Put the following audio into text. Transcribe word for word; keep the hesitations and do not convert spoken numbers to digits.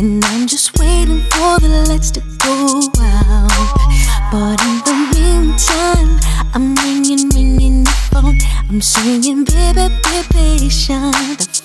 and I'm just waiting for the lights to go out. But in the meantime, I'm ringing, ringing the phone. I'm singing, baby, be patient.